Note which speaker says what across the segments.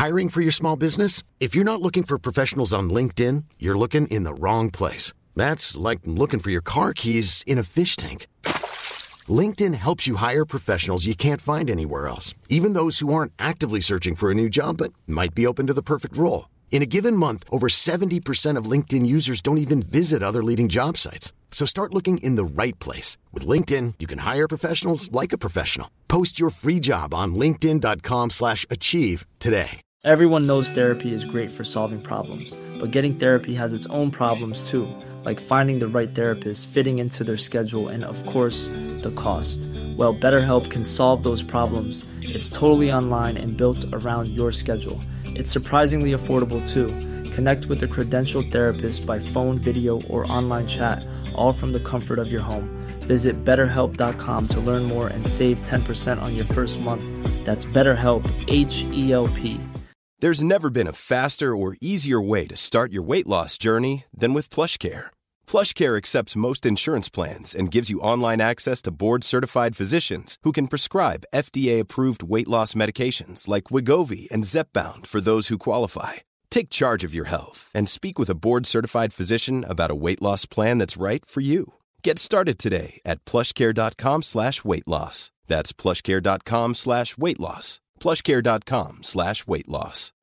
Speaker 1: Hiring for your small business? If you're not looking for professionals on LinkedIn, you're looking in the wrong place. That's like looking for your car keys in a fish tank. LinkedIn helps you hire professionals you can't find anywhere else, even those who aren't actively searching for a new job but might be open to the perfect role. In a given month, over 70% of LinkedIn users don't even visit other leading job sites. So start looking in the right place. With LinkedIn, you can hire professionals like a professional. Post your free job on linkedin.com/achieve today.
Speaker 2: Everyone knows therapy is great for solving problems, but getting therapy has its own problems too, like finding the right therapist, fitting into their schedule, and of course, the cost. Well, BetterHelp can solve those problems. It's totally online and built around your schedule. It's surprisingly affordable too. Connect with a credentialed therapist by phone, video, or online chat, all from the comfort of your home. Visit BetterHelp.com to learn more and save 10% on your first month. That's BetterHelp, H-E-L-P.
Speaker 3: There's never been a faster or easier way to start your weight loss journey than with PlushCare. PlushCare accepts most insurance plans and gives you online access to board-certified physicians who can prescribe FDA-approved weight loss medications like Wegovy and Zepbound for those who qualify. Take charge of your health and speak with a board-certified physician about a weight loss plan that's right for you. Get started today at plushcare.com/weight loss. That's plushcare.com/weight loss. plushcare.com/weight loss.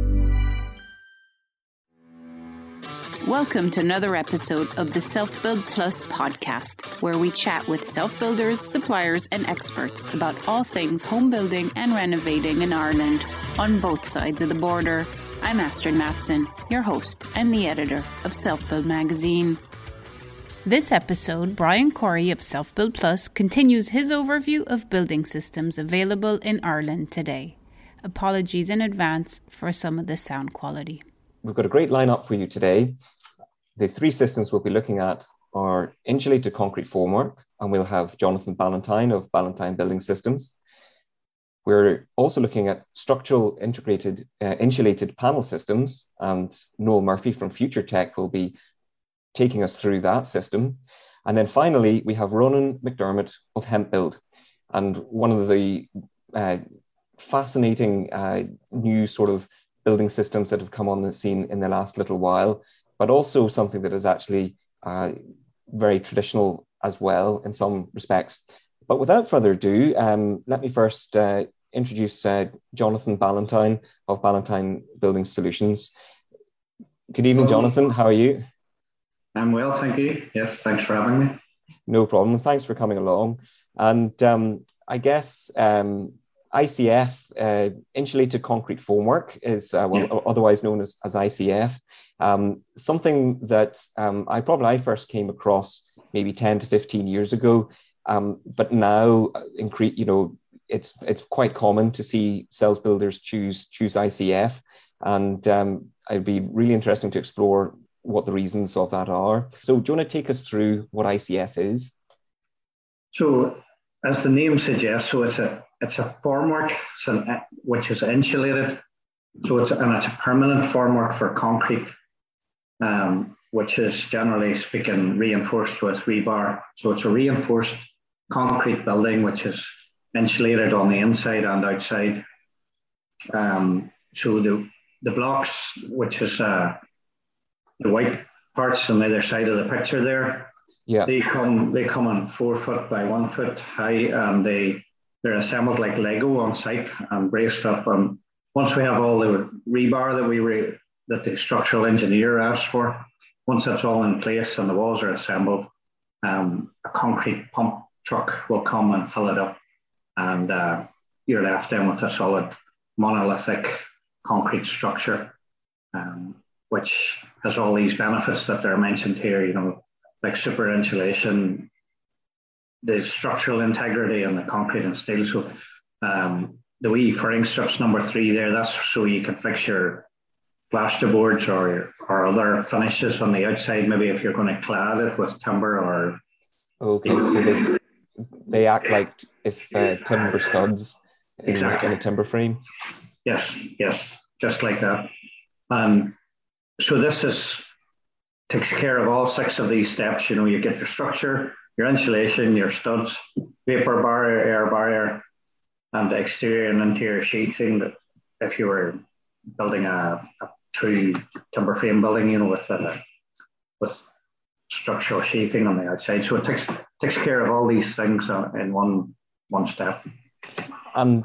Speaker 4: Welcome to another episode of the Self-Build Plus podcast, where we chat with self-builders, suppliers and experts about all things home building and renovating in Ireland on both sides of the border. I'm Astrid Matson, your host and the editor of Self-Build magazine. This episode, Brian Corey of Self-Build Plus continues his overview of building systems available in Ireland today. Apologies in advance for some of the sound quality.
Speaker 5: We've got a great lineup for you today. The three systems we'll be looking at are insulated concrete formwork, and we'll have Jonathan Ballantyne of Ballantyne Building Systems. We're also looking at structural integrated insulated panel systems, and Noel Murphy from Future Tech will be taking us through that system. And then finally, we have Ronan McDermott of Hemp Build. And one of the fascinating new sort of building systems that have come on the scene in the last little while, but also something that is actually very traditional as well in some respects. But without further ado, let me first introduce Jonathan Ballantyne of Ballantyne Building Solutions. Good evening, Jonathan. How are you?
Speaker 6: I'm well, thank you. Yes, thanks for having me.
Speaker 5: No problem. Thanks for coming along. And I guess ICF, insulated concrete formwork, is otherwise known as ICF. Something that I first came across maybe 10 to 15 years ago, but now it's quite common to see sales builders choose ICF, and it'd be really interesting to explore what the reasons of that are. So do you want to take us through what ICF is?
Speaker 6: So as the name suggests, so it's a formwork which is insulated. So it's a permanent formwork for concrete, which is generally speaking reinforced with rebar. So it's a reinforced concrete building which is insulated on the inside and outside. So the blocks, which is the white parts on either side of the picture there, they come in 4 foot by 1 foot high, and they're assembled like Lego on site and braced up. And once we have all the rebar that the structural engineer asked for, once that's all in place and the walls are assembled, a concrete pump truck will come and fill it up, and you're left in with a solid monolithic concrete structure, which has all these benefits that are mentioned here, like super insulation, the structural integrity, and the concrete and steel. So the wee furring strips number 3 there, that's so you can fix your plasterboards or other finishes on the outside, maybe if you're going to clad it with timber or...
Speaker 5: Okay, so they act like if timber studs in a timber frame?
Speaker 6: Yes, just like that. So this takes care of all 6 of these steps. You get your structure, your insulation, your studs, vapor barrier, air barrier, and exterior and interior sheathing. That if you were building a true timber frame building, you know, with structural sheathing on the outside. So it takes care of all these things in one step.
Speaker 5: And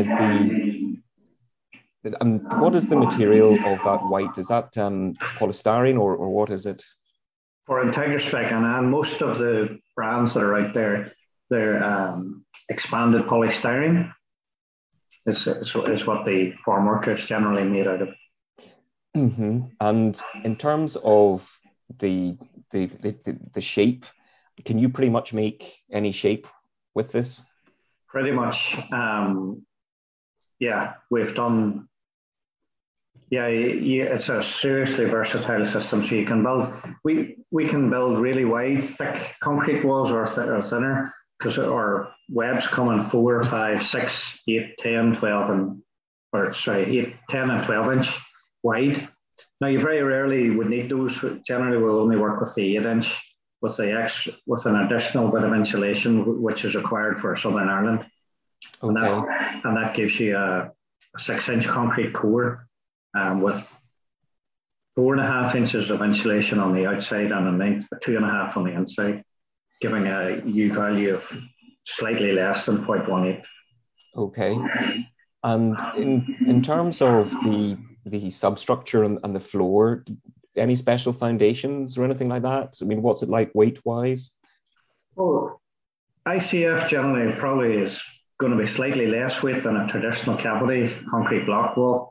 Speaker 5: what is the material of that white? Is that polystyrene or what is it?
Speaker 6: For IntegraSpec and most of the brands that are out there, they're expanded polystyrene is what the formwork is generally made out of.
Speaker 5: Mm-hmm. And in terms of the shape, can you pretty much make any shape with this?
Speaker 6: Pretty much. Yeah, we've done. Yeah, it's a seriously versatile system. So you can build. We can build really wide, thick concrete walls or thinner, because our webs come in 4, 5, 6, 8, 10, 12, 8, 10, and 12 inch wide. Now you very rarely would need those. Generally, we'll only work with the 8 inch with an additional bit of insulation, which is required for Southern Ireland. Okay. And that gives you a 6 inch concrete core with 4.5 inches of insulation on the outside and 2.5 on the inside, giving a U value of slightly less than 0.18.
Speaker 5: Okay. And in terms of the substructure and the floor, any special foundations or anything like that? I mean, what's it like weight-wise?
Speaker 6: Well, ICF generally probably is going to be slightly less weight than a traditional cavity concrete block wall.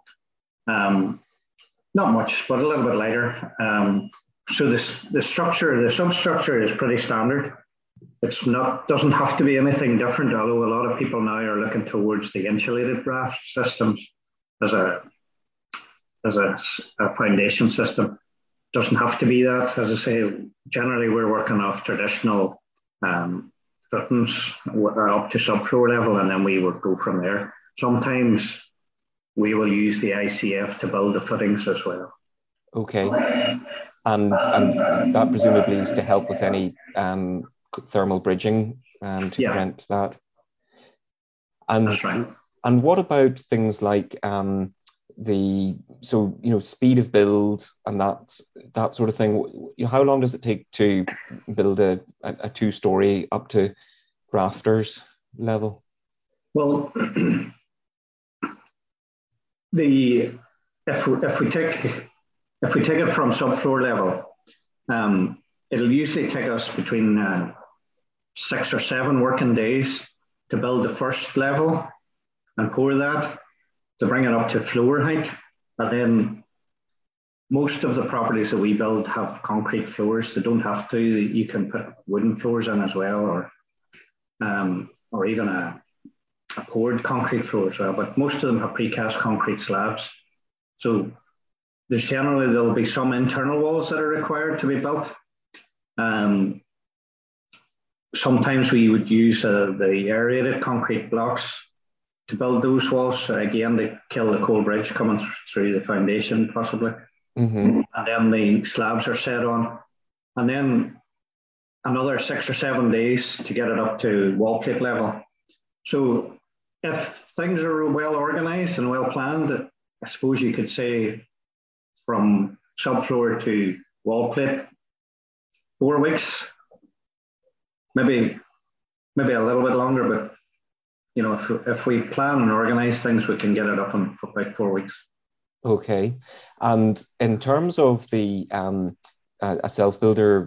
Speaker 6: Not much, but a little bit lighter. So the substructure is pretty standard. Doesn't have to be anything different, although a lot of people now are looking towards the insulated raft systems as a foundation system. Doesn't have to be that. As I say, generally we're working off traditional footings up to subfloor level, and then we would go from there. Sometimes we will use the ICF to build the footings as well.
Speaker 5: Okay. And that presumably is to help with any thermal bridging to prevent that. And
Speaker 6: that's right.
Speaker 5: And what about things like speed of build and that sort of thing? How long does it take to build a 2-story up to rafters level?
Speaker 6: Well, if we take it from subfloor level, it'll usually take us between 6 or 7 working days to build the first level and pour that to bring it up to floor height. And then most of the properties that we build have concrete floors. They don't have to. You can put wooden floors in as well, or even a poured concrete floor as well. But most of them have precast concrete slabs. So there'll be some internal walls that are required to be built. Sometimes we would use the aerated concrete blocks to build those walls, again, to kill the cold bridge coming through the foundation, possibly. Mm-hmm. And then the slabs are set on. And then another 6 or 7 days to get it up to wall plate level. So if things are well organized and well planned, I suppose you could say from subfloor to wall plate, 4 weeks, maybe a little bit longer, but if we plan and organize things, we can get it up in about 4 weeks.
Speaker 5: Okay. And in terms of the a self-builder,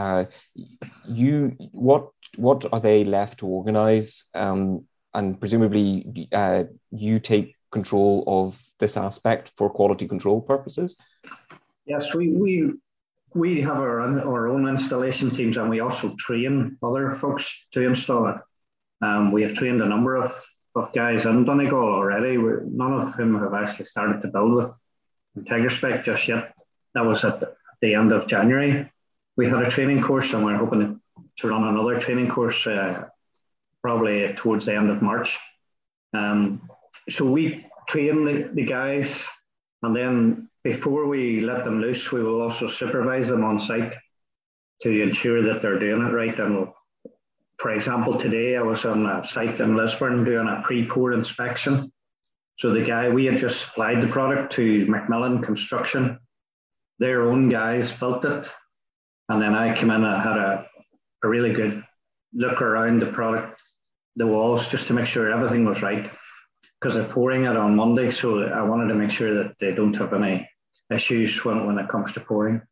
Speaker 5: what are they left to organize? And presumably you take control of this aspect for quality control purposes?
Speaker 6: Yes, we have our own installation teams, and we also train other folks to install it. We have trained a number of guys in Donegal already. None of whom have actually started to build with IntegraSpec just yet. That was at the end of January. We had a training course, and we're hoping to run another training course probably towards the end of March. So we train the guys, and then before we let them loose, we will also supervise them on site to ensure that they're doing it right. And for example, today I was on a site in Lisburn doing a pre-pour inspection. So the guy, we had just supplied the product to Macmillan Construction. Their own guys built it. And then I came in and had a really good look around the product, the walls, just to make sure everything was right. Because they're pouring it on Monday, so I wanted to make sure that they don't have any issues when it comes to pouring.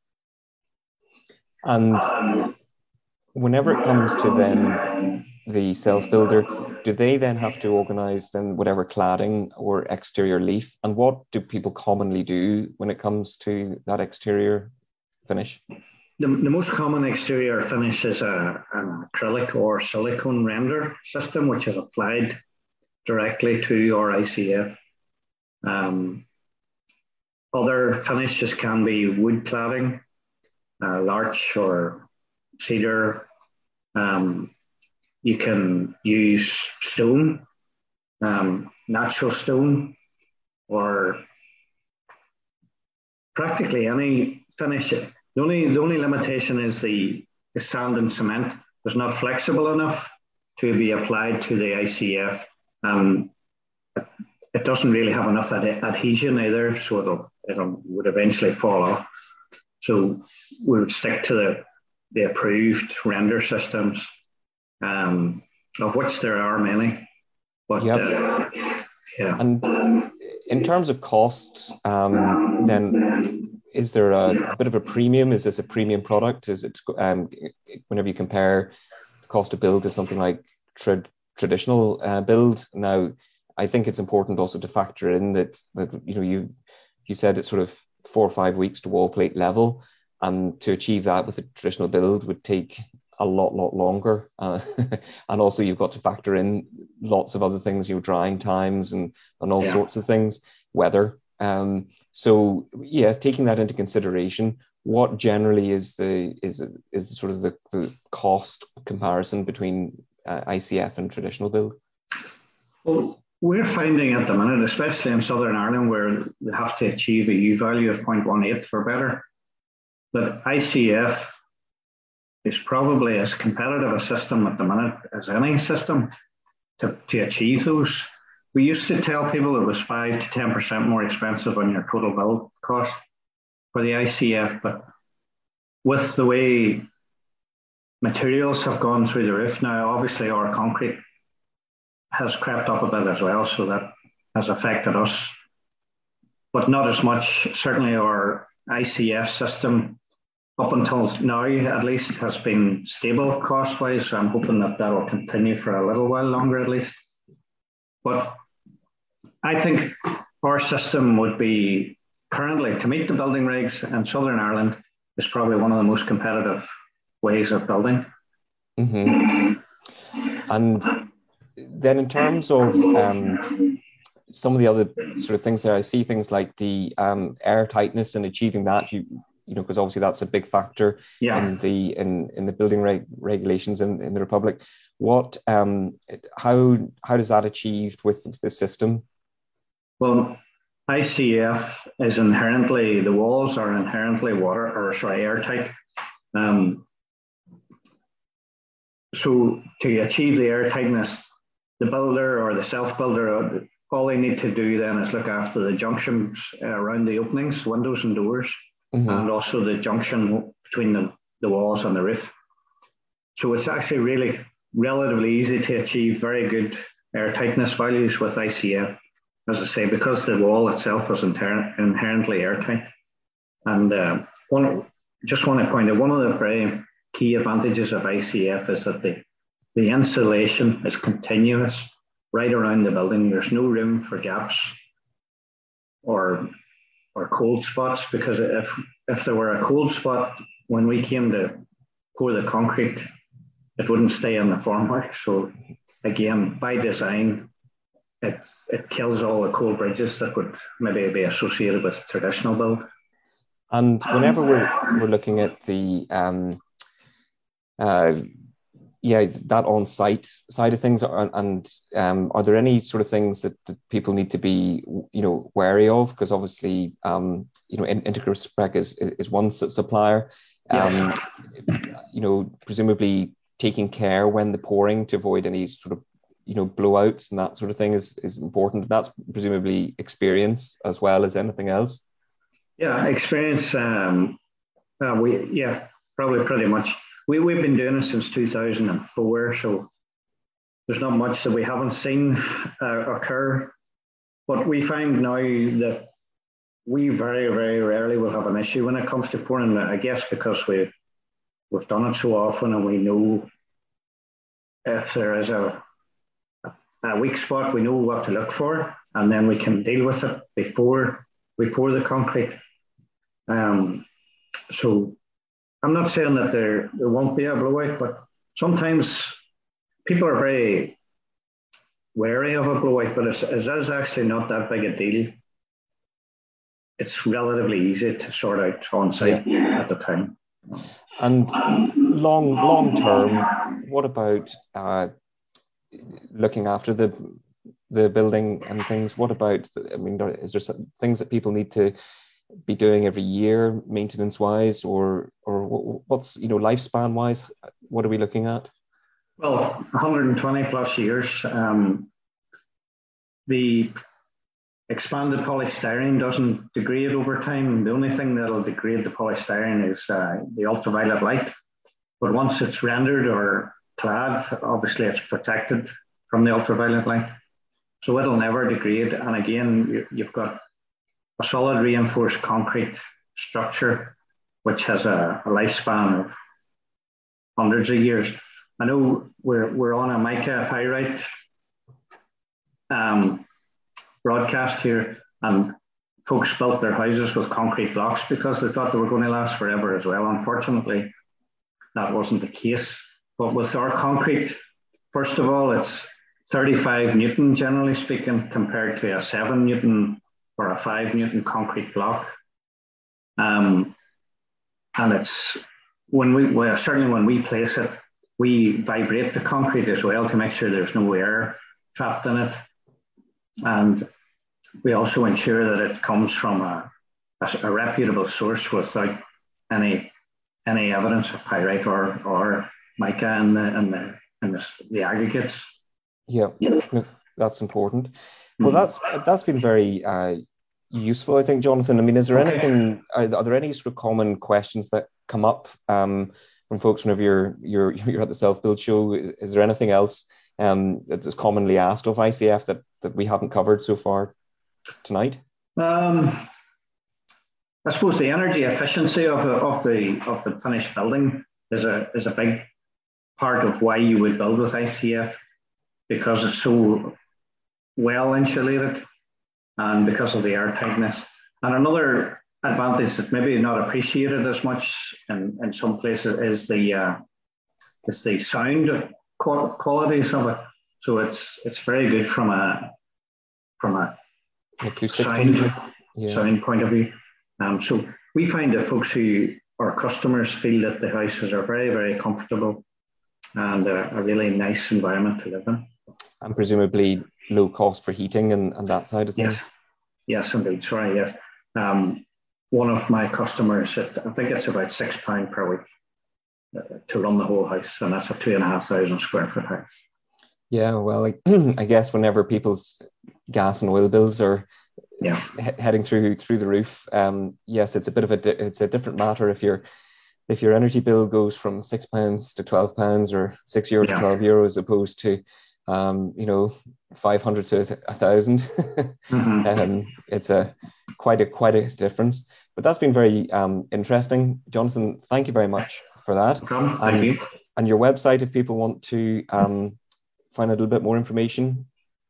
Speaker 5: And whenever it comes to then the self-builder, do they then have to organise then whatever cladding or exterior leaf? And what do people commonly do when it comes to that exterior finish?
Speaker 6: The most common exterior finish is an acrylic or silicone render system, which is applied directly to our ICF. Other finishes can be wood cladding, larch or cedar. You can use stone, natural stone, or practically any finish. The only limitation is the sand and cement is not flexible enough to be applied to the ICF. It doesn't really have enough adhesion either, so it would eventually fall off. So we would stick to the approved render systems, of which there are many. But
Speaker 5: yep. Yeah. And in terms of costs, then is there a bit of a premium? Is this a premium product? Is it whenever you compare the cost of build to something like traditional build? Now, I think it's important also to factor in that you said it's sort of 4 or 5 weeks to wall plate level, and to achieve that with a traditional build would take a lot longer. And also you've got to factor in lots of other things, drying times and all sorts of things, weather. So yeah, taking that into consideration, what generally is sort of the cost comparison between ICF and traditional build?
Speaker 6: Well, we're finding at the minute, especially in Southern Ireland, where they have to achieve a U value of 0.18 or better, that ICF is probably as competitive a system at the minute as any system to achieve those. We used to tell people it was 5 to 10% more expensive on your total build cost for the ICF, but with the way materials have gone through the roof now, obviously our concrete has crept up a bit as well, so that has affected us, but not as much. Certainly our ICF system, up until now at least, has been stable cost-wise, so I'm hoping that will continue for a little while longer at least. But I think our system would be currently, to meet the building regs in Southern Ireland, is probably one of the most competitive ways of building.
Speaker 5: Mm-hmm. And then in terms of some of the other sort of things there, I see things like the air tightness and achieving that, because obviously that's a big factor in the building regulations in the Republic. What how does that achieved with the system?
Speaker 6: Well, ICF is inherently, the walls are inherently airtight. So to achieve the air tightness, the builder or the self-builder, all they need to do then is look after the junctions around the openings, windows and doors, and also the junction between the walls and the roof. So it's actually really relatively easy to achieve very good air tightness values with ICF, as I say, because the wall itself is inherently airtight. And just want to point out, one of the very key advantages of ICF is that the insulation is continuous right around the building. There's no room for gaps or cold spots, because if there were a cold spot when we came to pour the concrete, it wouldn't stay in the formwork. So again, by design, it kills all the cold bridges that would maybe be associated with traditional build.
Speaker 5: And whenever we're looking at the that on-site side of things, and are there any sort of things that people need to be wary of? Because obviously Integra is one supplier, presumably taking care when the pouring to avoid any sort of blowouts and that sort of thing is important. That's presumably experience as well as anything else.
Speaker 6: Yeah, experience. Probably pretty much. We've been doing it since 2004, so there's not much that we haven't seen occur. But we find now that we very, very rarely will have an issue when it comes to pouring. I guess because we've done it so often, and we know if there is a weak spot, we know what to look for, and then we can deal with it before we pour the concrete. So I'm not saying that there won't be a blowout, but sometimes people are very wary of a blowout, but it is actually not that big a deal. It's relatively easy to sort out on site at the time.
Speaker 5: And long term, what about looking after the building and things? What about, is there some things that people need to be doing every year, maintenance wise, or what's lifespan wise? What are we looking at?
Speaker 6: Well, 120 plus years. The expanded polystyrene doesn't degrade over time. The only thing that'll degrade the polystyrene is the ultraviolet light. But once it's rendered or clad, obviously it's protected from the ultraviolet light. So it'll never degrade. And again, you've got a solid reinforced concrete structure, which has a lifespan of hundreds of years. I know we're on a mica pyrite broadcast here, and folks built their houses with concrete blocks because they thought they were going to last forever as well. Unfortunately, that wasn't the case. But with our concrete, first of all, it's 35 Newton, generally speaking, compared to a 7 Newton or a 5 Newton concrete block. And it's certainly when we place it, we vibrate the concrete as well to make sure there's no air trapped in it. And we also ensure that it comes from a reputable source without any evidence of pyrite or mica in the aggregates.
Speaker 5: Yeah, that's important. Well, that's been very useful, I think, Jonathan. Is there anything? Are there any sort of common questions that come up from folks whenever you're at the Self Build Show? Is there anything else that is commonly asked of ICF that we haven't covered so far tonight?
Speaker 6: I suppose the energy efficiency of the finished building is a big part of why you would build with ICF, because it's so well insulated and because of the air tightness. And another advantage that maybe not appreciated as much in some places is the sound qualities of it. So it's very good from a sound point of view. So we find that folks our customers feel that the houses are very, very comfortable and a really nice environment to live in.
Speaker 5: And presumably low cost for heating and that side of things?
Speaker 6: Yes, indeed. Sorry, yes. One of my customers, I think it's about £6 per week to run the whole house, and that's a 2,500 square foot house.
Speaker 5: Yeah, well, I guess whenever people's gas and oil bills are heading through the roof, yes, it's a bit of it's a different matter if your energy bill goes from £6 to £12 or €6 to €12, opposed to 500 to 1,000. Mm-hmm. It's quite a difference. But that's been very interesting, Jonathan. Thank you very much for that.
Speaker 6: Thank you.
Speaker 5: And your website, if people want to find a little bit more information.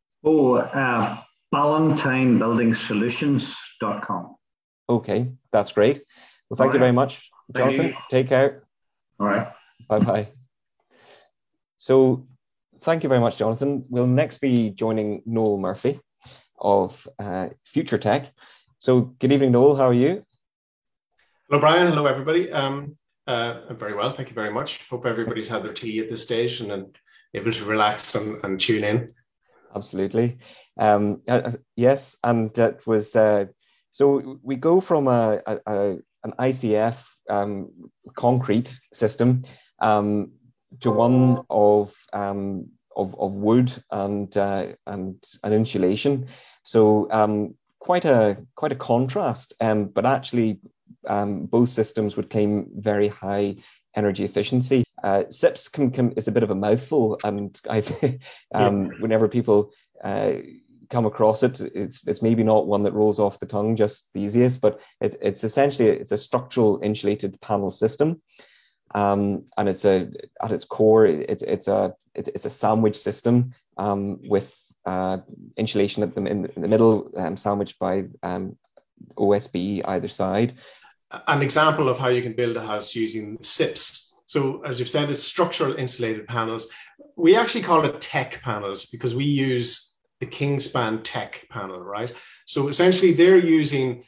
Speaker 6: Ballantines.com.
Speaker 5: Okay, that's great. Well, thank you very much, Jonathan. Take care.
Speaker 6: All right.
Speaker 5: Bye-bye. So thank you very much, Jonathan. We'll next be joining Noel Murphy of Future Tech. So good evening, Noel. How are you?
Speaker 7: Hello, Brian. Hello, everybody. I'm very well. Thank you very much. Hope everybody's had their tea at this stage and able to relax and tune in.
Speaker 5: Absolutely. Yes. And that was, so we go from an ICF concrete system to one of wood and insulation. So quite a contrast. But actually, both systems would claim very high energy efficiency. SIPS is a bit of a mouthful, and whenever people come across it, it's maybe not one that rolls off the tongue just the easiest, but it's essentially a structural insulated panel system, and it's at its core it's a sandwich system with insulation in the middle, sandwiched by OSB either side.
Speaker 7: An example of how you can build a house using SIPS. So as you've said, it's structural insulated panels. We actually call it tech panels because we use the Kingspan tech panel, right? So essentially they're using,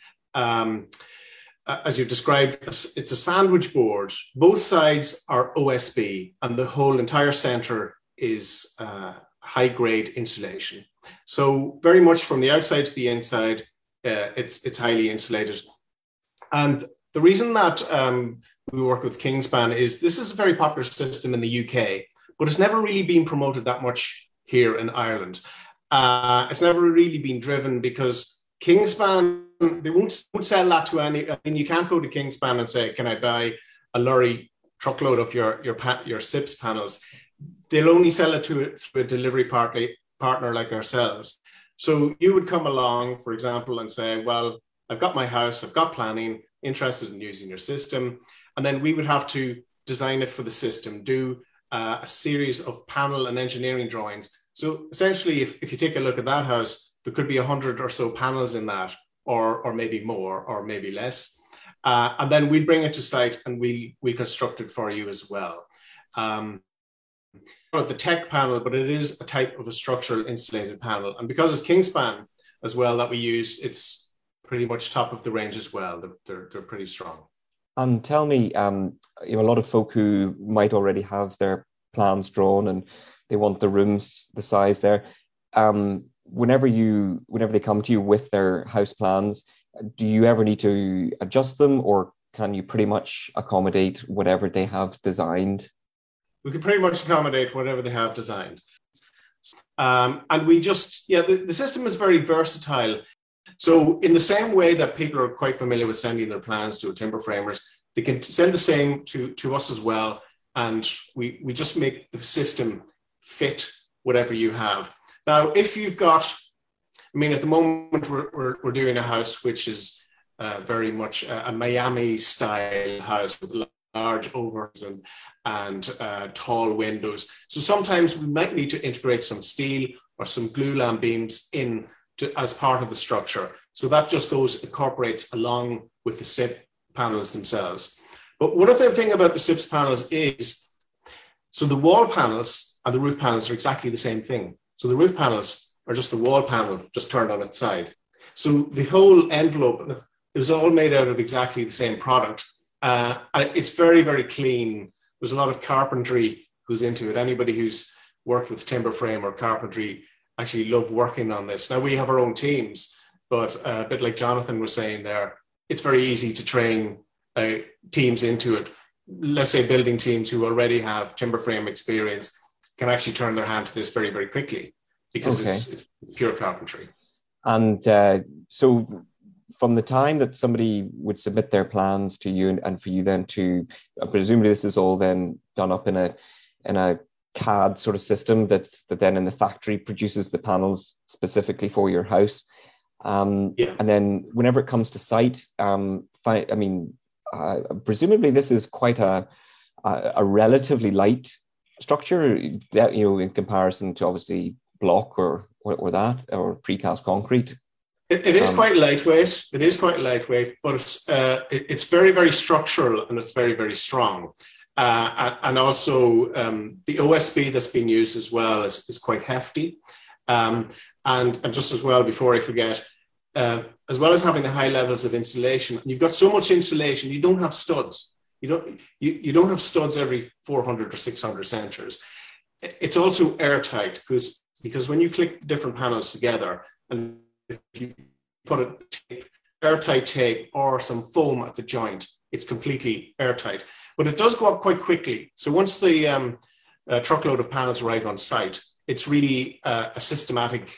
Speaker 7: as you've described, it's a sandwich board. Both sides are OSB and the whole entire center is high-grade insulation. So very much from the outside to the inside, it's highly insulated. And the reason that we work with Kingspan is this is a very popular system in the UK, but it's never really been promoted that much here in Ireland. It's never really been driven because Kingspan, they won't sell that to any. I mean, you can't go to Kingspan and say, "Can I buy a lorry truckload of your SIPS panels?" They'll only sell it to a delivery partner like ourselves. So you would come along, for example, and say, "Well, I've got my house, I've got planning, interested in using your system," and then we would have to design it for the system, do a series of panel and engineering drawings. So essentially, if you take a look at that house, there could be 100 or so panels in that, or maybe more, or maybe less. And then we'll bring it to site and we'll construct it for you as well. The tech panel, but it is a type of a structural insulated panel. And because it's Kingspan as well that we use, it's pretty much top of the range as well. They're pretty strong.
Speaker 5: And tell me, a lot of folk who might already have their plans drawn and they want the rooms, the size there. Whenever they come to you with their house plans, do you ever need to adjust them, or can you pretty much accommodate whatever they have designed?
Speaker 7: We can pretty much accommodate whatever they have designed. And we just, the system is very versatile. So in the same way that people are quite familiar with sending their plans to timber framers, they can send the same to us as well. And we just make the system fit whatever you have. Now, if you've got, at the moment we're doing a house which is very much a Miami style house with large overs and tall windows. So sometimes we might need to integrate some steel or some glulam beams in as part of the structure. So that just incorporates along with the SIP panels themselves. But one other thing about the SIPS panels is, so the wall panels and the roof panels are exactly the same thing. So the roof panels are just the wall panel just turned on its side. So the whole envelope, it was all made out of exactly the same product. And it's very, very clean. There's a lot of carpentry goes into it. Anybody who's worked with timber frame or carpentry actually love working on this. Now, we have our own teams, but a bit like Jonathan was saying there, it's very easy to train teams into it. Let's say building teams who already have timber frame experience can actually turn their hand to this very, very quickly because it's pure carpentry. And
Speaker 5: so from the time that somebody would submit their plans to you and for you then to, presumably this is all then done up in a CAD sort of system that then in the factory produces the panels specifically for your house. And then whenever it comes to site, presumably this is quite a relatively light structure, that, in comparison to obviously block or precast concrete.
Speaker 7: It is quite lightweight. It is quite lightweight, but it's very, very structural and it's very, very strong. And also the OSB that's been used as well is quite hefty. And just as well, before I forget, as well as having the high levels of insulation, you've got so much insulation, you don't have studs. You don't have studs every 400 or 600 centimeters. It's also airtight because when you click the different panels together, and if you put airtight tape or some foam at the joint, it's completely airtight. But it does go up quite quickly. So once the truckload of panels arrive on site, it's really a systematic,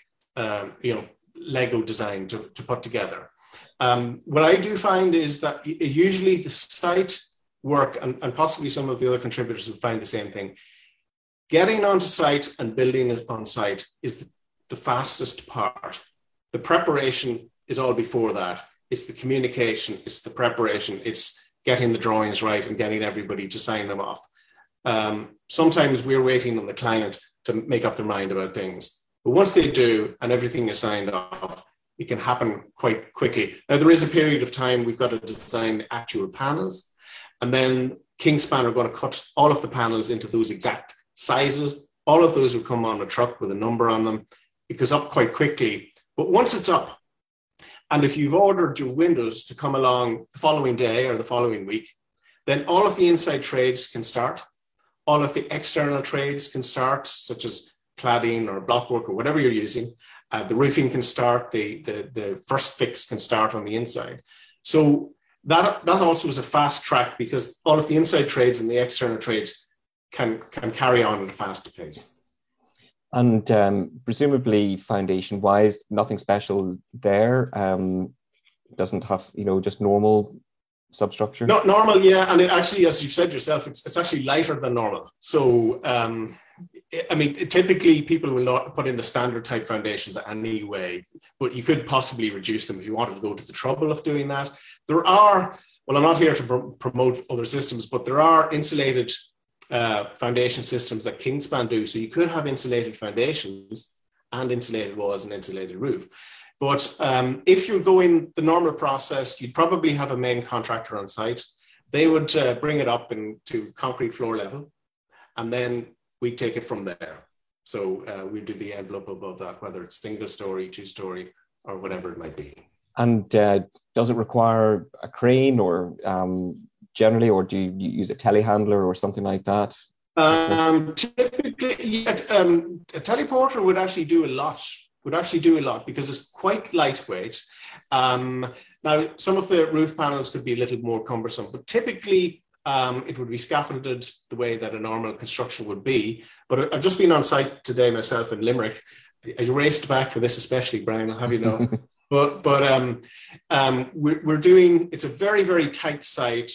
Speaker 7: Lego design to put together. What I do find is that usually the site work, and possibly some of the other contributors will find the same thing, getting onto site and building it on site is the fastest part. The preparation is all before that. It's the communication, it's the preparation, it's getting the drawings right and getting everybody to sign them off. Sometimes we're waiting on the client to make up their mind about things. But once they do and everything is signed off, it can happen quite quickly. Now, there is a period of time we've got to design the actual panels, and then Kingspan are going to cut all of the panels into those exact sizes. All of those will come on a truck with a number on them. It goes up quite quickly. But once it's up, and if you've ordered your windows to come along the following day or the following week, then all of the inside trades can start. All of the external trades can start, such as cladding or blockwork or whatever you're using. The roofing can start, the first fix can start on the inside. So that also is a fast track, because all of the inside trades and the external trades can carry on at a faster pace.
Speaker 5: And presumably foundation-wise, nothing special there. Doesn't have, just normal substructure?
Speaker 7: Not normal, yeah. And it actually, as you've said yourself, it's actually lighter than normal. So, typically people will not put in the standard type foundations anyway, but you could possibly reduce them if you wanted to go to the trouble of doing that. There are, well, I'm not here to promote other systems, but there are insulated foundation systems that Kingspan do. So you could have insulated foundations and insulated walls and insulated roof. But if you're going the normal process, you'd probably have a main contractor on site. They would bring it up into concrete floor level, and then we take it from there. So we do the envelope above that, whether it's single story, 2-story, or whatever it might be.
Speaker 5: And does it require a crane or generally, or do you use a telehandler or something like that?
Speaker 7: Typically, yeah, a teleporter would actually do a lot because it's quite lightweight. Now, some of the roof panels could be a little more cumbersome, but typically it would be scaffolded the way that a normal construction would be. But I've just been on site today myself in Limerick. I raced back for this especially, Brian, I'll have you know. But we're doing, it's a very, very tight site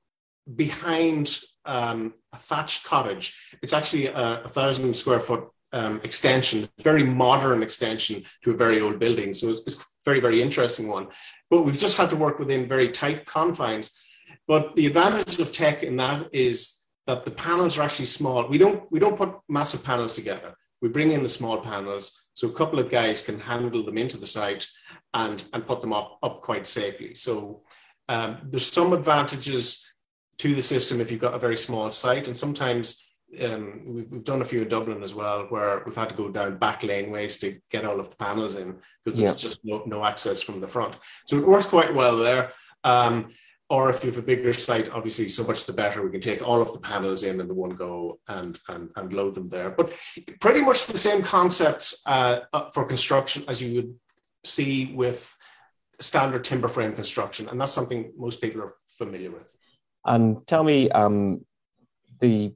Speaker 7: behind a thatched cottage. It's actually a 1,000 square foot extension, very modern extension to a very old building. So it's a very, very interesting one. But we've just had to work within very tight confines. But the advantage of tech in that is that the panels are actually small. We don't put massive panels together. We bring in the small panels, so a couple of guys can handle them into the site and put them up quite safely. So there's some advantages to the system if you've got a very small site. And sometimes we've done a few in Dublin as well, where we've had to go down back laneways to get all of the panels in because there's just no access from the front. So it works quite well there. Or if you have a bigger site, obviously so much the better. We can take all of the panels in the one go and load them there. But pretty much the same concepts for construction as you would see with standard timber frame construction. And that's something most people are familiar with.
Speaker 5: And tell me, the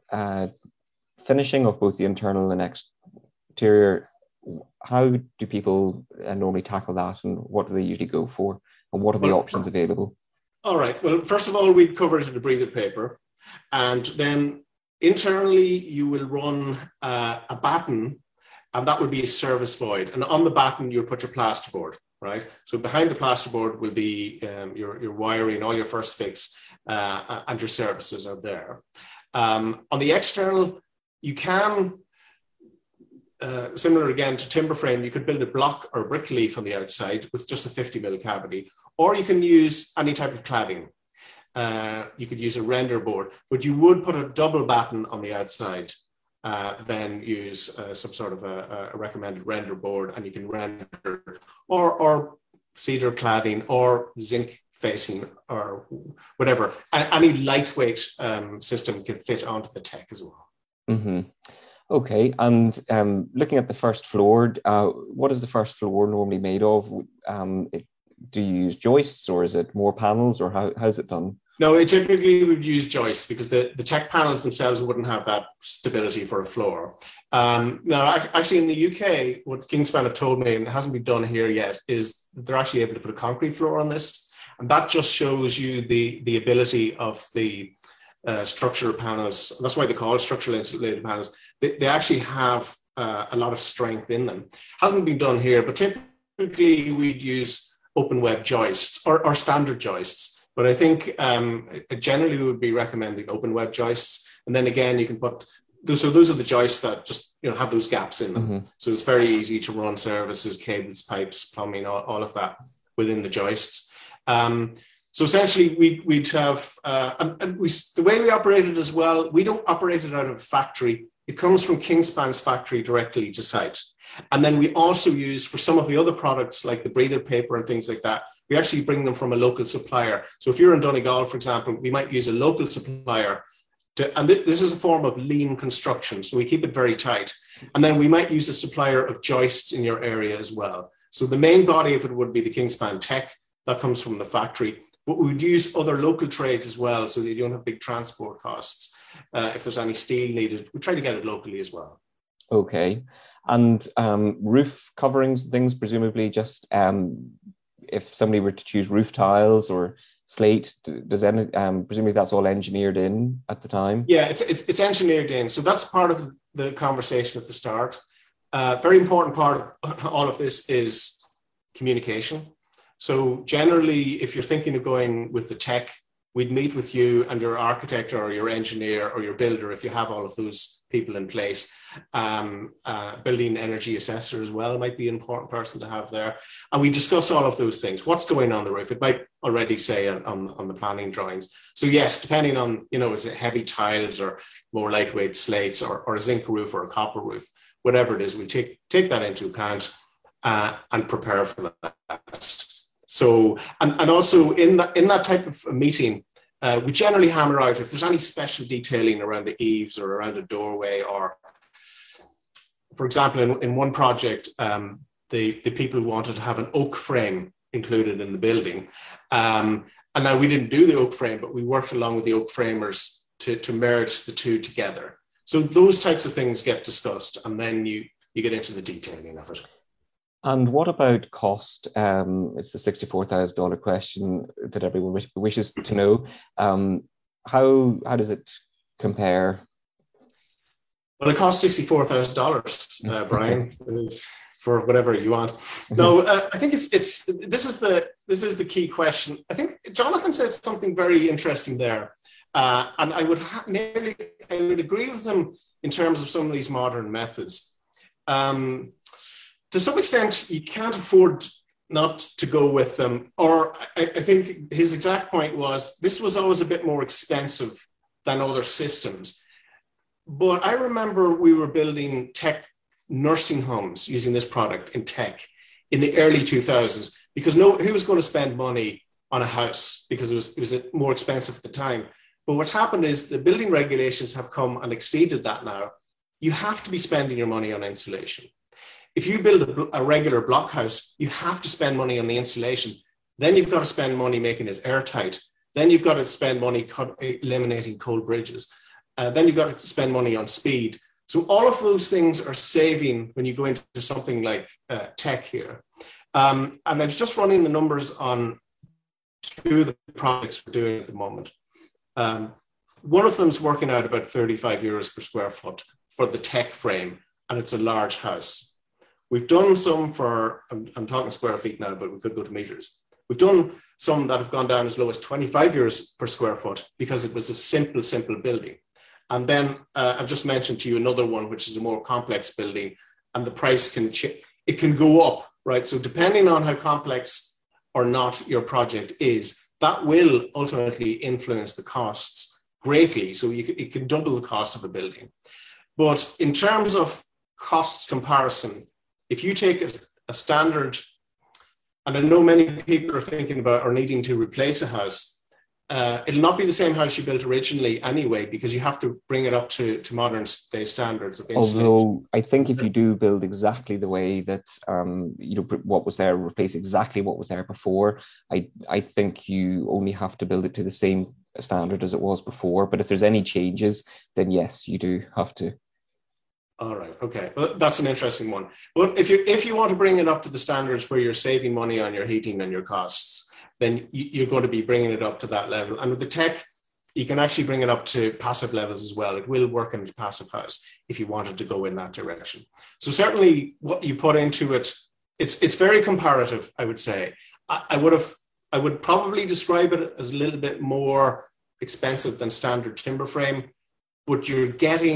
Speaker 5: finishing of both the internal and exterior, how do people normally tackle that, and what do they usually go for, and what are the options available?
Speaker 7: All right. Well, first of all, we'd cover it in a breathed paper, and then internally you will run a batten, and that would be a service void. And on the batten, you'll put your plasterboard, right? So behind the plasterboard will be your wiring, all your first fix, and your services are there. On the external, you can, similar again to timber frame, you could build a block or a brick leaf on the outside with just a 50 mil cavity, or you can use any type of cladding. You could use a render board, but you would put a double batten on the outside, then use some sort of a recommended render board, and you can render or cedar cladding or zinc facing or whatever. Any lightweight system can fit onto the tech as well.
Speaker 5: Mm-hmm. Okay, and looking at the first floor, what is the first floor normally made of? Do you use joists, or is it more panels, or how's it done?
Speaker 7: No, it typically would use joists because the tech panels themselves wouldn't have that stability for a floor. Now, actually in the UK, what Kingspan have told me, and it hasn't been done here yet, is they're actually able to put a concrete floor on this. And that just shows you the ability of the structural panels. That's why they call it structural insulated panels. They actually have a lot of strength in them. Hasn't been done here, but typically we'd use open web joists or standard joists. But I think generally we would be recommending open web joists. And then again, you can put, those are the joists that just have those gaps in them. Mm-hmm. So it's very easy to run services, cables, pipes, plumbing, all of that within the joists. So essentially we'd have, the way we operate it as well, we don't operate it out of a factory. It comes from Kingspan's factory directly to site. And then we also use, for some of the other products like the breather paper and things like that, we actually bring them from a local supplier. So if you're in Donegal, for example, we might use a local supplier and this is a form of lean construction. So we keep it very tight. And then we might use a supplier of joists in your area as well. So the main body of it would be the Kingspan Tech that comes from the factory, but we would use other local trades as well. So that you don't have big transport costs. If there's any steel needed, we try to get it locally as well.
Speaker 5: Okay. And roof coverings, things, presumably just if somebody were to choose roof tiles or slate, does any presumably that's all engineered in at the time?
Speaker 7: Yeah, it's engineered in. So that's part of the conversation at the start. Very important part of all of this is communication. So generally, if you're thinking of going with the tech, we'd meet with you and your architect or your engineer or your builder, if you have all of those people in place. Building energy assessor as well might be an important person to have there. And we discuss all of those things. What's going on the roof? It might already say on the planning drawings. So yes, depending on, is it heavy tiles or more lightweight slates or a zinc roof or a copper roof, whatever it is, we take that into account and prepare for that. So, and also in that type of meeting, we generally hammer out if there's any special detailing around the eaves or around a doorway, or, for example, in one project, the people wanted to have an oak frame included in the building. And now we didn't do the oak frame, but we worked along with the oak framers to merge the two together. So those types of things get discussed, and then you get into the detailing of it.
Speaker 5: And what about cost? It's the $64,000 question that everyone wishes to know. How does it compare?
Speaker 7: Well, it costs $64,000, Brian, for whatever you want. No, I think this is the key question. I think Jonathan said something very interesting there, and I would agree with him in terms of some of these modern methods. To some extent, you can't afford not to go with them. Or I think his exact point was, this was always a bit more expensive than other systems. But I remember we were building tech nursing homes using this product in tech in the early 2000s, because who was going to spend money on a house because it was more expensive at the time. But what's happened is the building regulations have come and exceeded that now. You have to be spending your money on insulation. If you build a regular block house, you have to spend money on the insulation. Then you've got to spend money making it airtight. Then you've got to spend money eliminating cold bridges. Then you've got to spend money on speed. So all of those things are saving when you go into something like tech here. And I was just running the numbers on two of the projects we're doing at the moment. One of them is working out about 35 euros per square foot for the tech frame, and it's a large house. We've done some for, I'm talking square feet now, but we could go to meters. We've done some that have gone down as low as 25 euros per square foot because it was a simple building. And then I've just mentioned to you another one, which is a more complex building, and the price can go up, right? So depending on how complex or not your project is, that will ultimately influence the costs greatly. So it can double the cost of a building. But in terms of cost comparison, if you take a standard, and I know many people are thinking about or needing to replace a house, it'll not be the same house you built originally anyway, because you have to bring it up to modern day standards of insulation.
Speaker 5: Although I think if you do build exactly the way that what was there, replace exactly what was there before, I think you only have to build it to the same standard as it was before. But if there's any changes, then yes, you do have to.
Speaker 7: All right. Okay. Well, that's an interesting one. But if you want to bring it up to the standards where you're saving money on your heating and your costs, then you're going to be bringing it up to that level. And with the tech, you can actually bring it up to passive levels as well. It will work in a passive house if you wanted to go in that direction. So certainly what you put into it, it's very comparative, I would say. I would probably describe it as a little bit more expensive than standard timber frame, but you're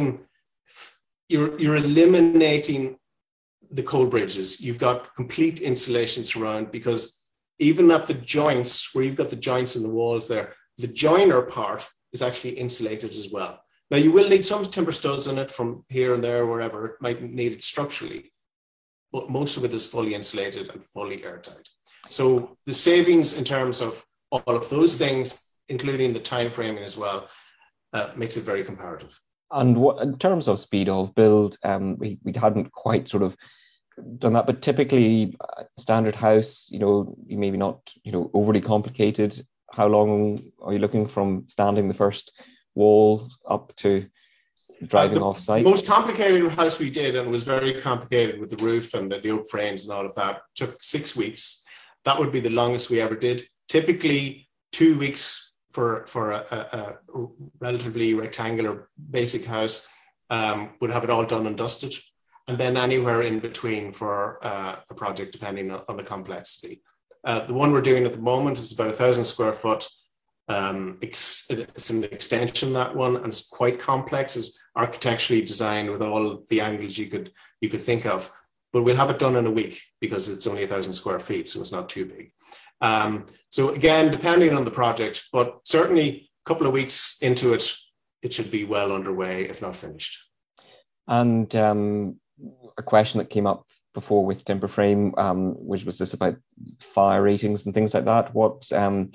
Speaker 7: eliminating the cold bridges. You've got complete insulation surround, because even at the joints, where you've got the joints in the walls there, the joiner part is actually insulated as well. Now, you will need some timber studs in it from here and there, wherever it might need it structurally, but most of it is fully insulated and fully airtight. So the savings in terms of all of those things, including the time framing as well, makes it very comparative.
Speaker 5: And in terms of speed of build, we hadn't quite sort of done that, but typically standard house, maybe not, overly complicated. How long are you looking from standing the first wall up to driving off site?
Speaker 7: The most complicated house we did, and it was very complicated with the roof and the oak frames and all of that, took 6 weeks. That would be the longest we ever did. Typically 2 weeks for a relatively rectangular basic house, would have it all done and dusted, and then anywhere in between for a project depending on the complexity. The one we're doing at the moment is about 1,000 square foot. It's an extension, that one, and it's quite complex. It's architecturally designed with all the angles you could think of. But we'll have it done in a week because it's only 1,000 square feet, so it's not too big. So again, depending on the project, but certainly a couple of weeks into it, it should be well underway, if not finished.
Speaker 5: And a question that came up before with timber frame, which was just about fire ratings and things like that. What's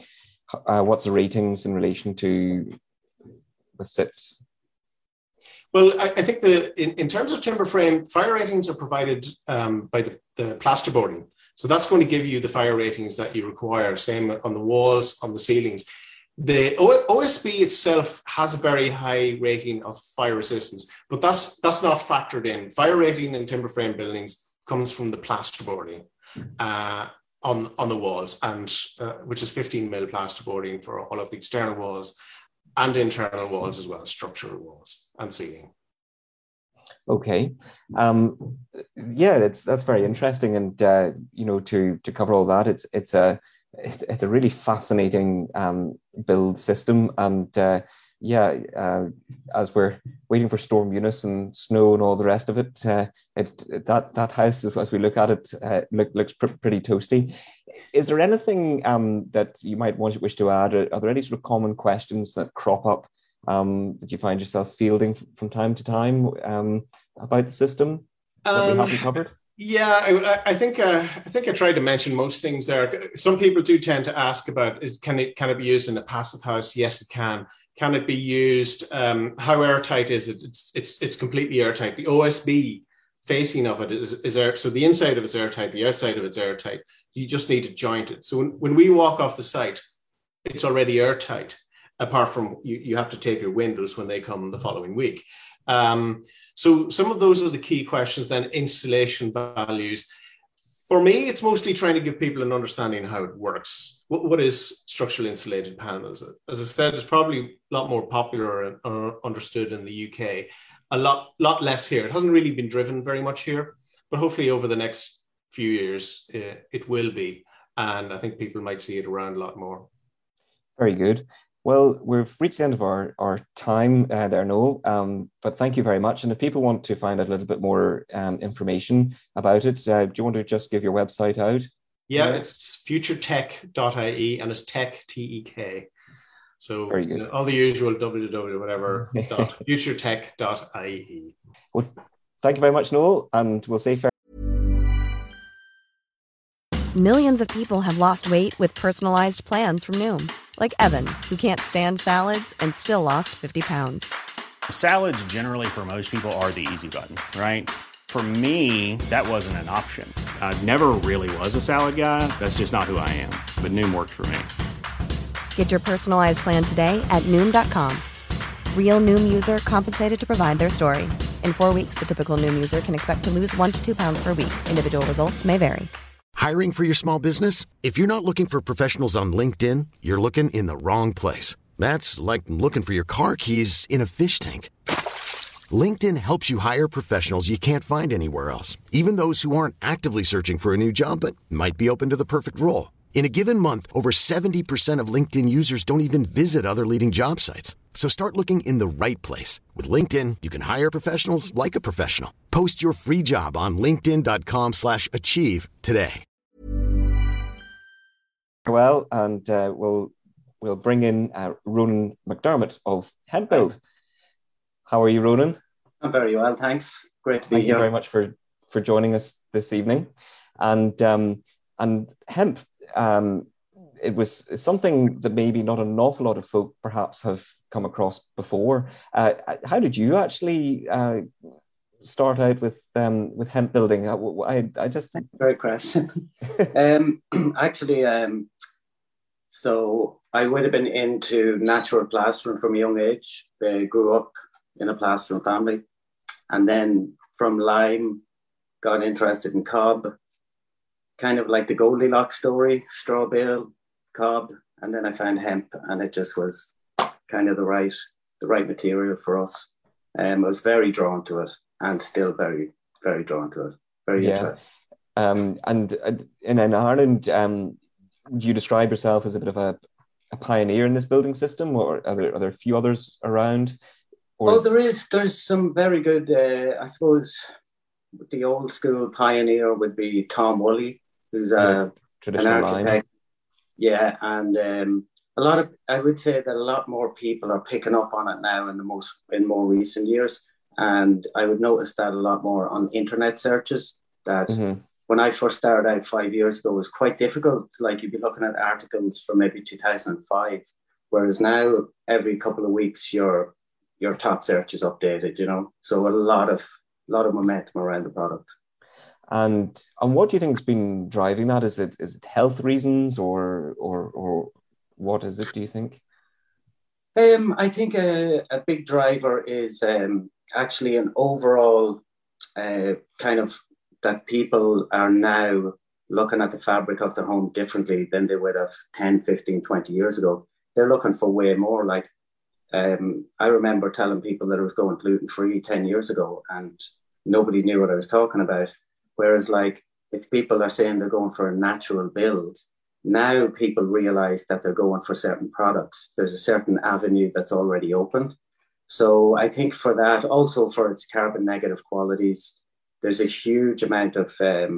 Speaker 5: the ratings in relation to the SIPs?
Speaker 7: Well, I think in terms of timber frame, fire ratings are provided by the plasterboarding. So that's going to give you the fire ratings that you require, same on the walls, on the ceilings. The OSB itself has a very high rating of fire resistance, but that's not factored in. Fire rating in timber frame buildings comes from the plasterboarding on the walls, and which is 15 mil plasterboarding for all of the external walls and internal walls as well, structural walls and ceiling.
Speaker 5: Okay, that's very interesting, and to cover all that, it's a really fascinating build system, and as we're waiting for Storm Eunice and snow and all the rest of it, that house, as we look at it, looks pretty toasty. Is there anything that you might wish to add? Are there any sort of common questions that crop up that you find yourself fielding from time to time about the system that we haven't covered?
Speaker 7: Yeah, I think I tried to mention most things there. Some people do tend to ask about can it be used in a passive house? Yes, it can. Can it be used? How airtight is it? It's completely airtight. The OSB facing of it is air, so the inside of it's airtight, the outside of it's airtight. You just need to joint it. So when we walk off the site, it's already airtight. Apart from you have to tape your windows when they come the following week. So some of those are the key questions. Then insulation values. For me, it's mostly trying to give people an understanding of how it works. What is structurally insulated panels? As I said, it's probably a lot more popular or understood in the UK. A lot less here. It hasn't really been driven very much here, but hopefully over the next few years, it will be. And I think people might see it around a lot more.
Speaker 5: Very good. Well, we've reached the end of our time there, Noel, but thank you very much. And if people want to find out a little bit more information about it, do you want to just give your website out?
Speaker 7: Yeah, it's futuretech.ie, and it's tech, T-E-K. So very good. All the usual futuretech.ie.
Speaker 5: Well, thank you very much, Noel, and we'll say fair.
Speaker 8: Millions of people have lost weight with personalized plans from Noom. Like Evan, who can't stand salads and still lost 50 pounds.
Speaker 9: Salads generally for most people are the easy button, right? For me, that wasn't an option. I never really was a salad guy. That's just not who I am. But Noom worked for me.
Speaker 8: Get your personalized plan today at Noom.com. Real Noom user compensated to provide their story. In 4 weeks, the typical Noom user can expect to lose 1 to 2 pounds per week. Individual results may vary.
Speaker 1: Hiring for your small business? If you're not looking for professionals on LinkedIn, you're looking in the wrong place. That's like looking for your car keys in a fish tank. LinkedIn helps you hire professionals you can't find anywhere else, even those who aren't actively searching for a new job but might be open to the perfect role. In a given month, over 70% of LinkedIn users don't even visit other leading job sites. So start looking in the right place. With LinkedIn, you can hire professionals like a professional. Post your free job on linkedin.com/achieve today.
Speaker 5: Well, and we'll bring in Ronan McDermott of Hempbuild. How are you, Ronan?
Speaker 10: I'm very well, thanks. Great to be
Speaker 5: here. Thank you very much for joining us this evening. And hemp, it was something that maybe not an awful lot of folk perhaps have come across before. How did you actually start out with hemp building? I just think
Speaker 10: great question. Actually, so I would have been into natural plastering from a young age. I grew up in a plastering family, and then from lime, got interested in cob, kind of like the Goldilocks story, straw bale, cob, and then I found hemp, and it just was kind of the right material for us. I was very drawn to it, and still very, very drawn to it. Very interesting.
Speaker 5: And in Ireland, do you describe yourself as a bit of a pioneer in this building system, or are there a few others around?
Speaker 10: There's some very good, I suppose the old school pioneer would be Tom Woolley, who's an architect. Yeah, and I would say that a lot more people are picking up on it now in more recent years. And I would notice that a lot more on internet searches, that when I first started out 5 years ago, it was quite difficult. Like, you'd be looking at articles from maybe 2005, whereas now every couple of weeks your top search is updated, So a lot of momentum around the product.
Speaker 5: And what do you think has been driving that? Is it health reasons or what is it, do you think?
Speaker 10: I think a big driver is actually an overall kind of that people are now looking at the fabric of their home differently than they would have 10, 15, 20 years ago. They're looking for way more. Like, I remember telling people that I was going gluten-free 10 years ago, and nobody knew what I was talking about. Whereas, like, if people are saying they're going for a natural build, now people realize that they're going for certain products. There's a certain avenue that's already opened. So I think for that, also for its carbon negative qualities, there's a huge amount of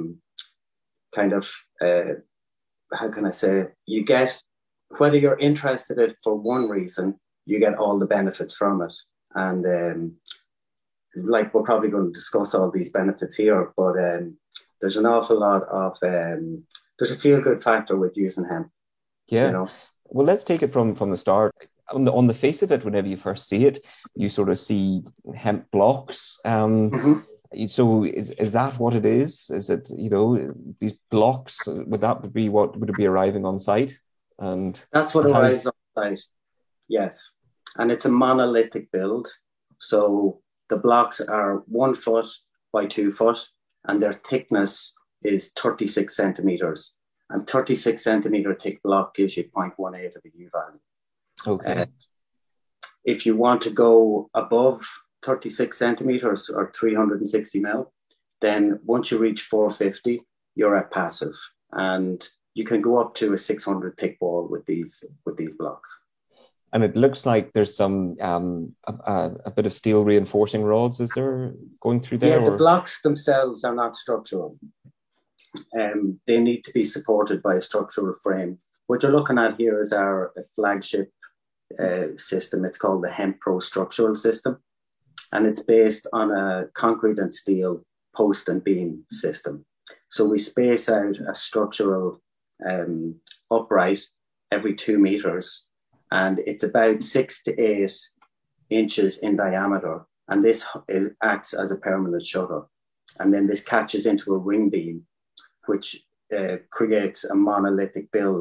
Speaker 10: how can I say, you get, whether you're interested in it for one reason, you get all the benefits from it. And like, we're probably going to discuss all these benefits here, but there's an awful lot of, there's a feel-good factor with using hemp.
Speaker 5: Yeah. Well, let's take it from the start. On the face of it, whenever you first see it, you sort of see hemp blocks. So is that what it is? Is it, these blocks, would it be arriving on site? And
Speaker 10: that's what arrives on site. Yes. And it's a monolithic build. So the blocks are 1 foot by 2 foot, and their thickness is 36 centimeters. And 36 centimeter thick block gives you 0.18 of a U value.
Speaker 5: Okay.
Speaker 10: If you want to go above 36 centimeters or 360 mil, then once you reach 450, you're at passive, and you can go up to a 600 thick wall with these blocks.
Speaker 5: And it looks like there's some a bit of steel reinforcing rods. Is there going through there?
Speaker 10: Yeah, the blocks themselves are not structural. They need to be supported by a structural frame. What you're looking at here is our flagship system. It's called the HempPro structural system, and it's based on a concrete and steel post and beam system. So we space out a structural upright every 2 meters, and it's about 6 to 8 inches in diameter, and this acts as a permanent shutter. And then this catches into a ring beam, which creates a monolithic build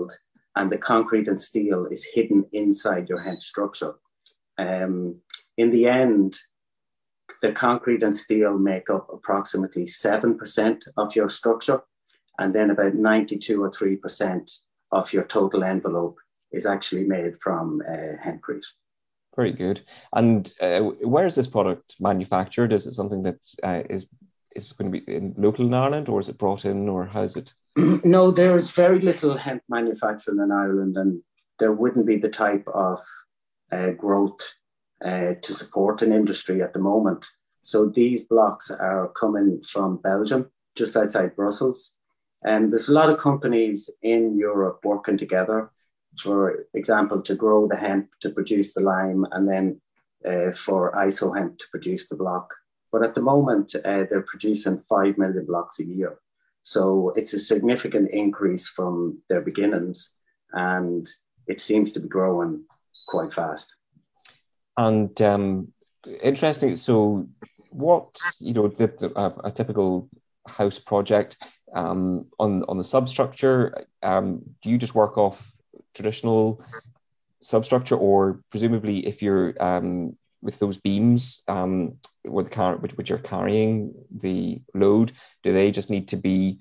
Speaker 10: and the concrete and steel is hidden inside your hemp structure. In the end, the concrete and steel make up approximately 7% of your structure, and then about 92 or 3% of your total envelope is actually made from hempcrete.
Speaker 5: Very good. And where is this product manufactured? Is it something that is going to be local in Ireland, or is it brought in, or how is it?
Speaker 10: No, there is very little hemp manufacturing in Ireland, and there wouldn't be the type of growth to support an industry at the moment. So these blocks are coming from Belgium, just outside Brussels. And there's a lot of companies in Europe working together, for example, to grow the hemp, to produce the lime, and then for IsoHemp to produce the block. But at the moment, they're producing 5 million blocks a year. So it's a significant increase from their beginnings, and it seems to be growing quite fast. And
Speaker 5: interesting. So what, a typical house project on the substructure, do you just work off traditional substructure, or presumably if you're with those beams which are carrying the load, do they just need to be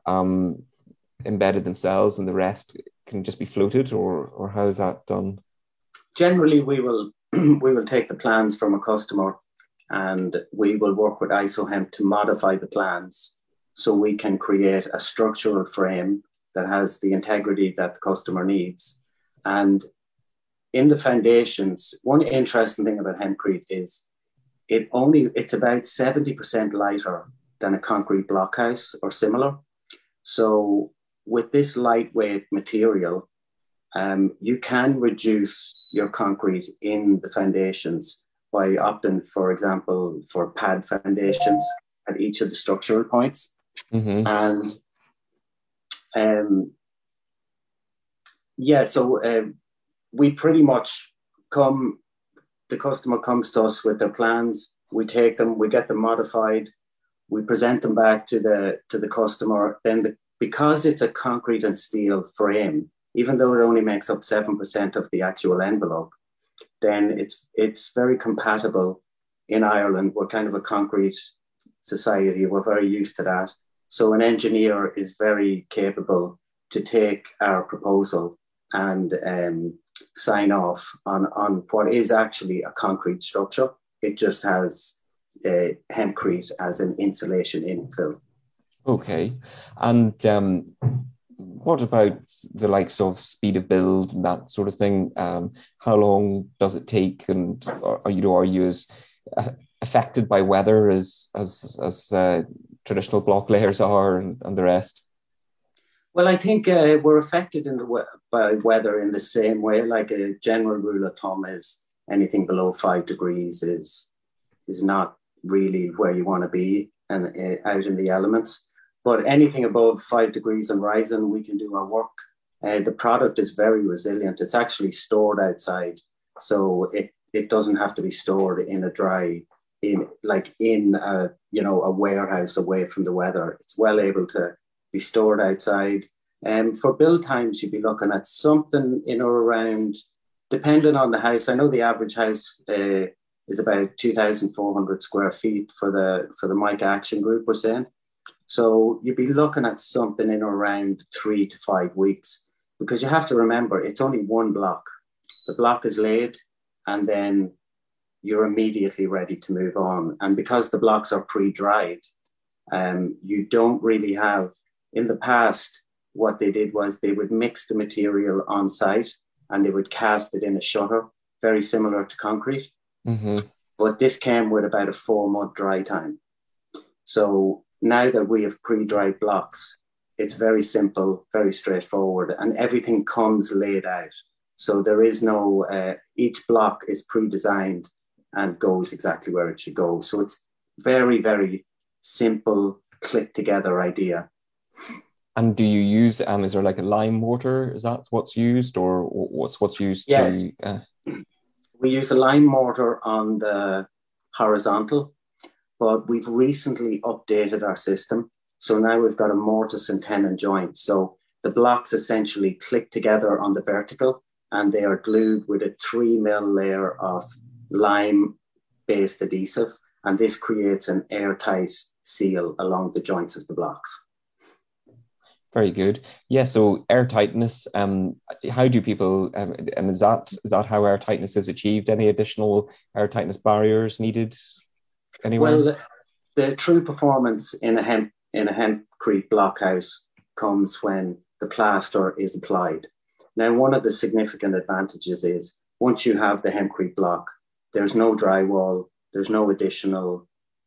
Speaker 5: embedded themselves and the rest can just be floated, or how is that done?
Speaker 10: Generally, we will take the plans from a customer, and we will work with IsoHemp to modify the plans so we can create a structural frame that has the integrity that the customer needs. And in the foundations, one interesting thing about hempcrete is it's about 70% lighter than a concrete blockhouse or similar. So with this lightweight material, you can reduce your concrete in the foundations by opting, for example, for pad foundations at each of the structural points.
Speaker 5: Mm-hmm.
Speaker 10: And we pretty much the customer comes to us with their plans, we take them, we get them modified, we present them back to the customer. Then because it's a concrete and steel frame, even though it only makes up 7% of the actual envelope, then it's very compatible in Ireland. We're kind of a concrete society. We're very used to that. So an engineer is very capable to take our proposal and sign off on what is actually a concrete structure. It just has hempcrete as an insulation infill.
Speaker 5: Okay. And what about the likes of speed of build and that sort of thing? How long does it take? And are you as affected by weather as traditional block layers are and the rest?
Speaker 10: Well, I think we're affected by weather in the same way. Like a general rule of thumb is anything below 5 degrees is not really where you want to be and out in the elements. But anything above 5 degrees and rising, we can do our work. The product is very resilient. It's actually stored outside, so it doesn't have to be stored in a warehouse away from the weather. It's well able to be stored outside. For build times, you'd be looking at something in or around, depending on the house. I know the average house is about 2,400 square feet for the Mica Action Group, we're saying. So you'd be looking at something in or around 3 to 5 weeks, because you have to remember it's only one block. The block is laid and then you're immediately ready to move on. And because the blocks are pre-dried, you don't really have, in the past, what they did was they would mix the material on site and they would cast it in a shutter, very similar to concrete.
Speaker 5: Mm-hmm.
Speaker 10: But this came with about a 4-month dry time. So now that we have pre-dried blocks, it's very simple, very straightforward, and everything comes laid out. So there is no, each block is pre-designed and goes exactly where it should go. So it's very, very simple, click together idea.
Speaker 5: And do you use, is there like a lime mortar? Is that what's used, or what's used?
Speaker 10: Yes. We use a lime mortar on the horizontal, but we've recently updated our system. So now we've got a mortise and tenon joint. So the blocks essentially click together on the vertical, and they are glued with a 3 mil layer of lime-based adhesive, and this creates an airtight seal along the joints of the blocks.
Speaker 5: Very good. Yeah. So airtightness. How do people? And is that how airtightness is achieved? Any additional airtightness barriers needed anywhere?
Speaker 10: Well, the true performance in a hempcrete blockhouse comes when the plaster is applied. Now, one of the significant advantages is once you have the hempcrete block, there's no drywall, there's no additional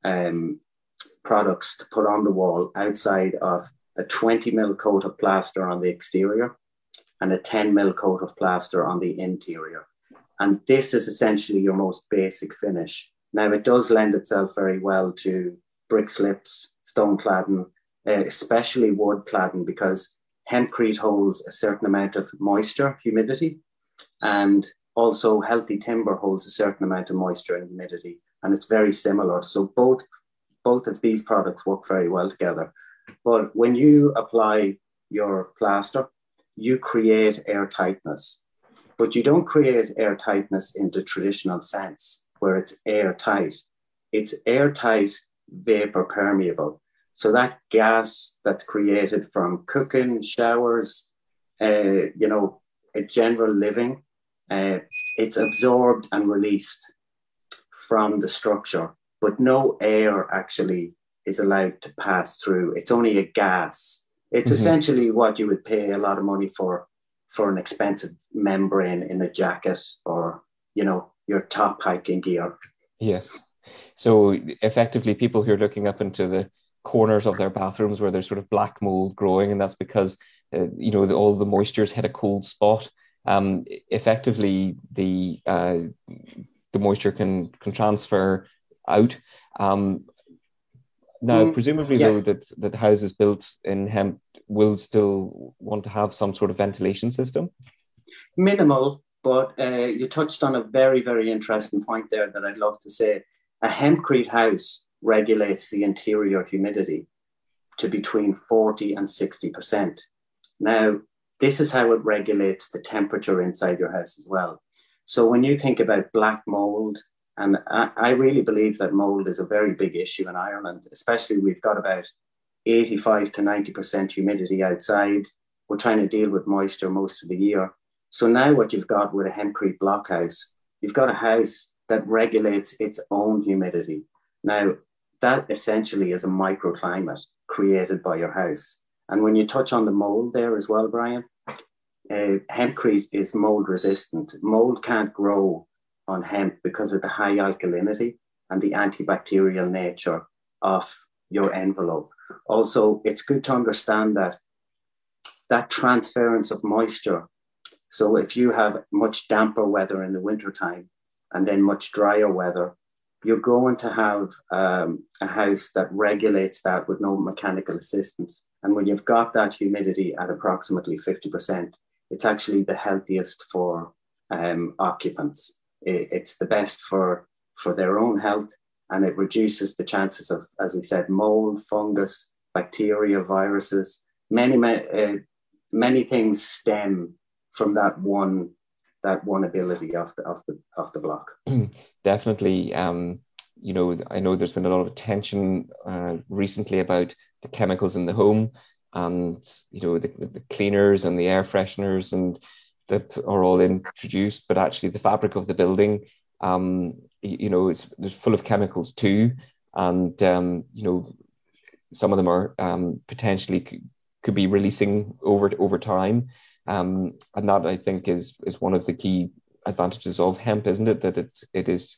Speaker 10: products to put on the wall outside of a 20 mil coat of plaster on the exterior and a 10 mil coat of plaster on the interior. And this is essentially your most basic finish. Now, it does lend itself very well to brick slips, stone cladding, especially wood cladding, because hempcrete holds a certain amount of moisture, humidity, and also healthy timber holds a certain amount of moisture and humidity, and it's very similar. So both of these products work very well together. But when you apply your plaster, you create air tightness. But you don't create air tightness in the traditional sense, where it's airtight. It's airtight, vapor permeable. So that gas that's created from cooking, showers, a general living, it's absorbed and released from the structure, but no air actually is allowed to pass through. It's only a gas. It's essentially what you would pay a lot of money for an expensive membrane in a jacket or, your top hiking gear.
Speaker 5: Yes. So effectively, people who are looking up into the corners of their bathrooms where there's sort of black mold growing, and that's because, all the moisture's hit a cold spot. Effectively, the moisture can transfer out. Now, presumably, though, that houses built in hemp will still want to have some sort of ventilation system?
Speaker 10: Minimal, but you touched on a very, very interesting point there that I'd love to say. A hempcrete house regulates the interior humidity to between 40 and 60%. Now, this is how it regulates the temperature inside your house as well. So when you think about black mold, and I really believe that mold is a very big issue in Ireland, especially we've got about 85 to 90% humidity outside. We're trying to deal with moisture most of the year. So now what you've got with a hempcrete blockhouse, you've got a house that regulates its own humidity. Now, that essentially is a microclimate created by your house. And when you touch on the mold there as well, Brian, hempcrete is mold resistant. Mold can't grow on hemp because of the high alkalinity and the antibacterial nature of your envelope. Also, it's good to understand that transference of moisture. So if you have much damper weather in the wintertime and then much drier weather, you're going to have a house that regulates that with no mechanical assistance. And when you've got that humidity at approximately 50%, it's actually the healthiest for occupants. It's the best for their own health, and it reduces the chances of, as we said, mold, fungus, bacteria, viruses. Many things stem from that one ability of the block.
Speaker 5: Definitely. I know there's been a lot of attention recently about the chemicals in the home, and the cleaners and the air fresheners and that are all introduced, but actually the fabric of the building, it's full of chemicals too, and some of them are potentially could be releasing over time, and that I think is one of the key advantages of hemp, isn't it? That it is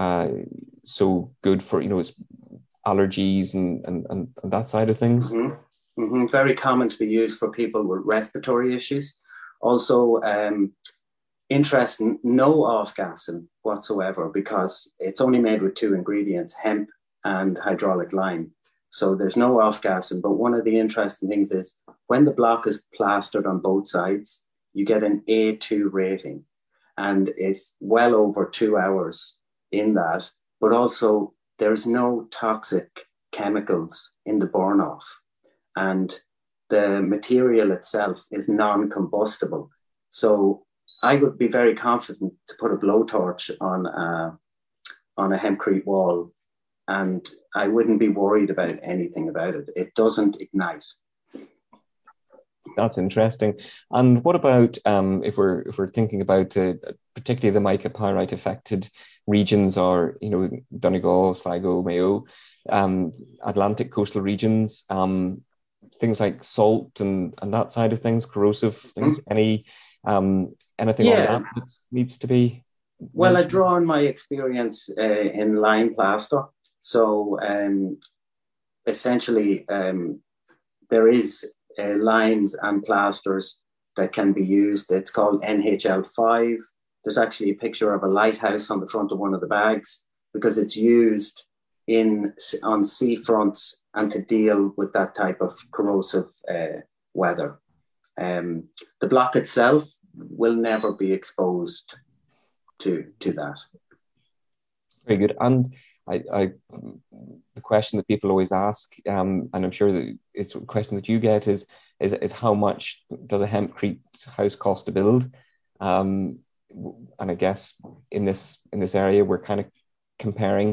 Speaker 5: so good for it's allergies and that side of things.
Speaker 10: Very common to be used for people with respiratory issues. Also, interesting, no off-gassing whatsoever, because it's only made with two ingredients, hemp and hydraulic lime. So there's no off-gassing. But one of the interesting things is when the block is plastered on both sides, you get an A2 rating, and it's well over 2 hours in that. But also there's no toxic chemicals in the burn-off. And the material itself is non-combustible. So I would be very confident to put a blowtorch on a hempcrete wall, and I wouldn't be worried about anything about it. It doesn't ignite.
Speaker 5: That's interesting. And what about if we're thinking about particularly the mica pyrite affected regions, or Donegal, Sligo, Mayo, Atlantic coastal regions, things like salt and that side of things, corrosive things. Anything on that needs to be?
Speaker 10: Well, I draw on my experience in lime plaster. So essentially, there is lines and plasters that can be used. It's called NHL5. There's actually a picture of a lighthouse on the front of one of the bags, because it's used on seafronts and to deal with that type of corrosive weather. The block itself will never be exposed to that.
Speaker 5: Very good. And the question that people always ask, and I'm sure that it's a question that you get, is how much does a hempcrete house cost to build? And I guess in this area, we're kind of comparing,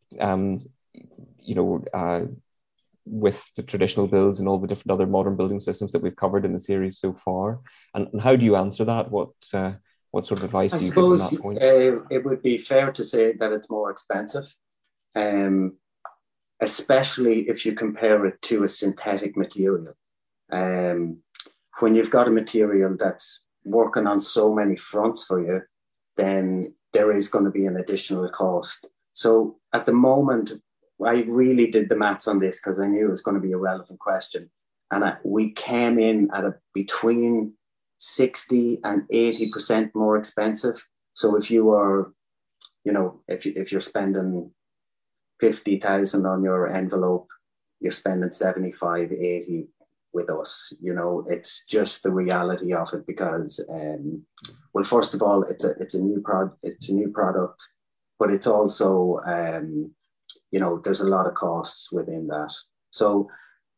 Speaker 5: with the traditional builds and all the different other modern building systems that we've covered in the series so far. And how do you answer that? What sort of advice do you give on that point?
Speaker 10: It would be fair to say that it's more expensive, especially if you compare it to a synthetic material. When you've got a material that's working on so many fronts for you, then there is going to be an additional cost. So at the moment, I really did the maths on this because I knew it was going to be a relevant question. And we came in at between 60 and 80% more expensive. So if you were, if you're spending 50,000 on your envelope, you're spending 75, 80 with us. It's just the reality of it, because, well, first of all, it's a new product, but it's also, there's a lot of costs within that. So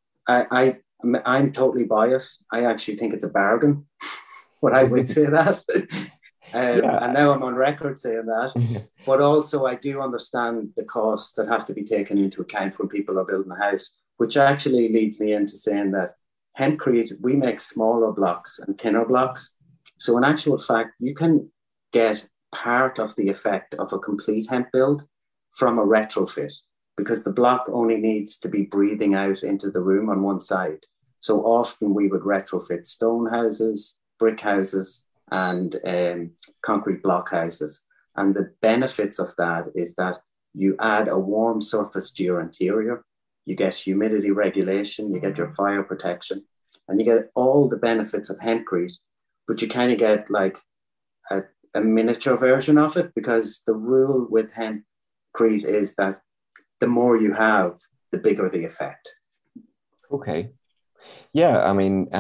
Speaker 10: I'm totally biased. I actually think it's a bargain, but I would say that. And now I'm on record saying that. But also I do understand the costs that have to be taken into account when people are building a house, which actually leads me into saying that hempcrete, we make smaller blocks and thinner blocks. So in actual fact, you can get part of the effect of a complete hemp build from a retrofit, because the block only needs to be breathing out into the room on one side. So often we would retrofit stone houses, brick houses, and concrete block houses. And the benefits of that is that you add a warm surface to your interior, you get humidity regulation, you get your fire protection, and you get all the benefits of hempcrete, but you kind of get like a miniature version of it, because the rule with hempcrete is that the more you have, the bigger the effect.
Speaker 5: Okay. Yeah, I mean,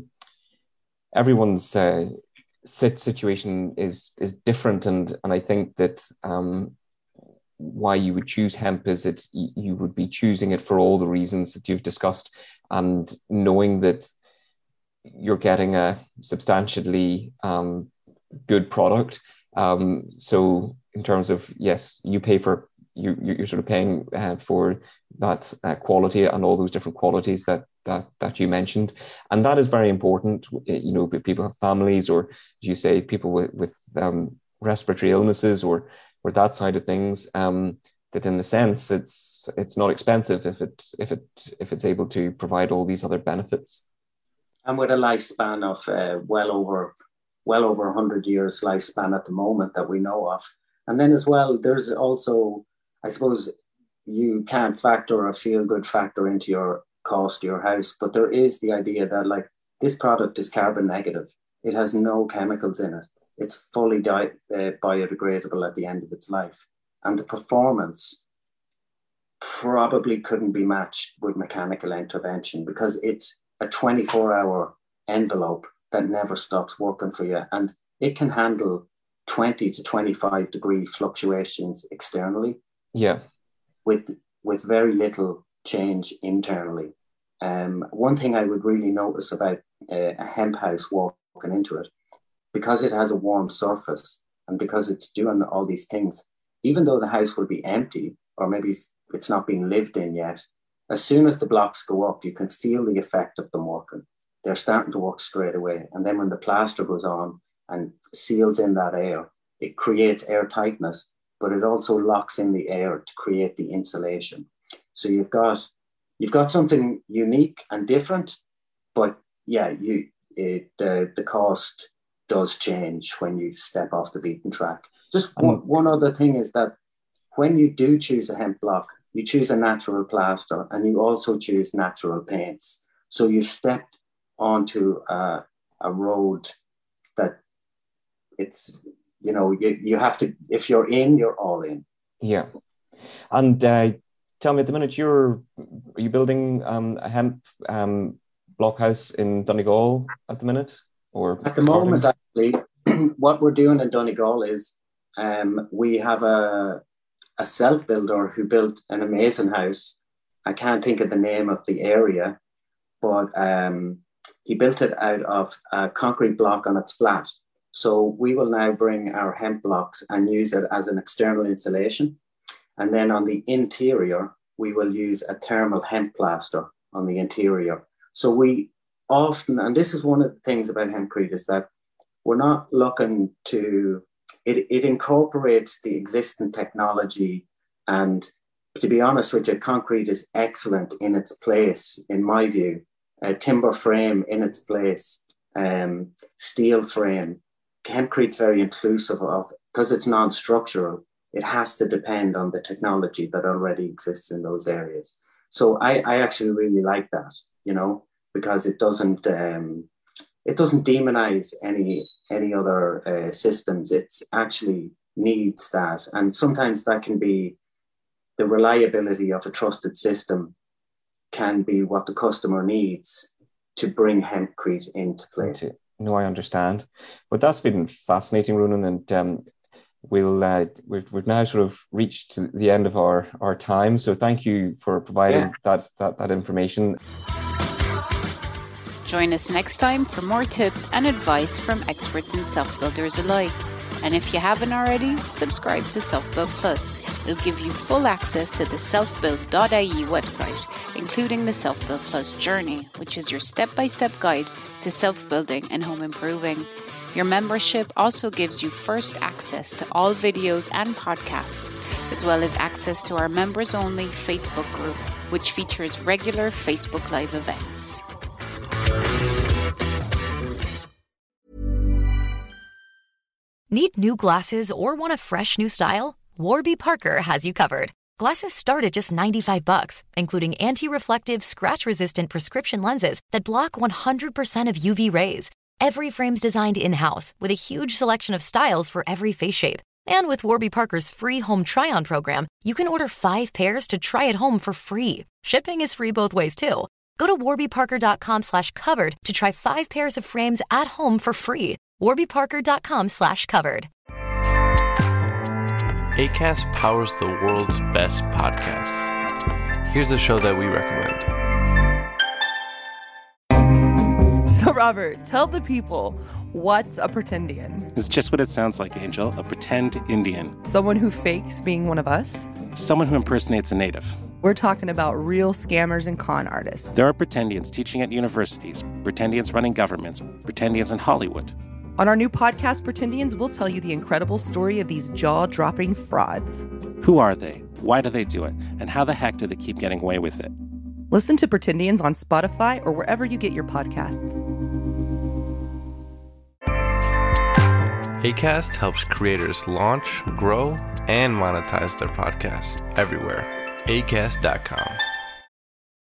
Speaker 5: everyone's situation is different, and I think that why you would choose hemp is that you would be choosing it for all the reasons that you've discussed, and knowing that you're getting a substantially good product. So in terms of, yes, you pay for, you're sort of paying for that quality and all those different qualities that you mentioned, and that is very important. People have families, or as you say, people with respiratory illnesses, or that side of things. That in a sense, it's not expensive if it's able to provide all these other benefits.
Speaker 10: And with a lifespan of well over 100 years lifespan at the moment that we know of. And then as well, there's also, I suppose, you can't factor a feel-good factor into your cost to your house, but there is the idea that, like, this product is carbon negative. It has no chemicals in it. It's fully biodegradable at the end of its life. And the performance probably couldn't be matched with mechanical intervention, because it's a 24-hour envelope that never stops working for you. And it can handle 20 to 25 degree fluctuations externally.
Speaker 5: Yeah.
Speaker 10: With very little change internally. one thing I would really notice about a hemp house walking into it, because it has a warm surface and because it's doing all these things, even though the house will be empty or maybe it's not being lived in yet, as soon as the blocks go up, you can feel the effect of them working. They're starting to work straight away. And then when the plaster goes on and seals in that air, it creates air tightness, but it also locks in the air to create the insulation. So you've got something unique and different, but yeah, the cost does change when you step off the beaten track. Just one other thing is that when you do choose a hemp block, you choose a natural plaster and you also choose natural paints. So you step onto a road that it's, you have to, if you're in, you're all in.
Speaker 5: Yeah. And tell me, at the minute, are you building a hemp blockhouse in Donegal at the minute? Or
Speaker 10: at the moment, actually, what we're doing in Donegal is we have a self-builder who built an amazing house. I can't think of the name of the area, but he built it out of a concrete block on its flat. So we will now bring our hemp blocks and use it as an external insulation. And then on the interior, we will use a thermal hemp plaster on the interior. So we often, and this is one of the things about hempcrete, is that we're not looking to, it incorporates the existing technology. And to be honest with you, concrete is excellent in its place, in my view. Timber frame in its place, steel frame. Hempcrete's very inclusive of, because it's non-structural, it has to depend on the technology that already exists in those areas. So I actually really like that, because it doesn't demonize any other systems. It actually needs that. And sometimes that can be the reliability of a trusted system can be what the customer needs to bring hempcrete into play.
Speaker 5: No, I understand. But that's been fascinating, Ronan, and we've now sort of reached the end of our time. So thank you for providing that information.
Speaker 4: Join us next time for more tips and advice from experts and self-builders alike. And if you haven't already, subscribe to Self-Build Plus. It'll give you full access to the selfbuild.ie website, including the Self-Build Plus journey, which is your step-by-step guide to self-building and home improving. Your membership also gives you first access to all videos and podcasts, as well as access to our members-only Facebook group, which features regular Facebook Live events.
Speaker 8: Need new glasses or want a fresh new style? Warby Parker has you covered. Glasses start at just $95, including anti-reflective, scratch-resistant prescription lenses that block 100% of UV rays. Every frame's designed in-house with a huge selection of styles for every face shape. And with Warby Parker's free home try-on program, you can order 5 pairs to try at home for free. Shipping is free both ways, too. Go to warbyparker.com/covered to try 5 pairs of frames at home for free. warbyparker.com/covered.
Speaker 11: Acast powers the world's best podcasts. Here's a show that we recommend.
Speaker 12: So, Robert, tell the people, what's a pretendian?
Speaker 13: It's just what it sounds like, Angel. A pretend Indian.
Speaker 12: Someone who fakes being one of us?
Speaker 13: Someone who impersonates a native.
Speaker 12: We're talking about real scammers and con artists.
Speaker 13: There are pretendians teaching at universities, pretendians running governments, pretendians in Hollywood.
Speaker 12: On our new podcast, Pretendians, we'll tell you the incredible story of these jaw-dropping frauds.
Speaker 13: Who are they? Why do they do it? And how the heck do they keep getting away with it?
Speaker 12: Listen to Pretendians on Spotify or wherever you get your podcasts.
Speaker 11: Acast helps creators launch, grow, and monetize their podcasts everywhere. Acast.com.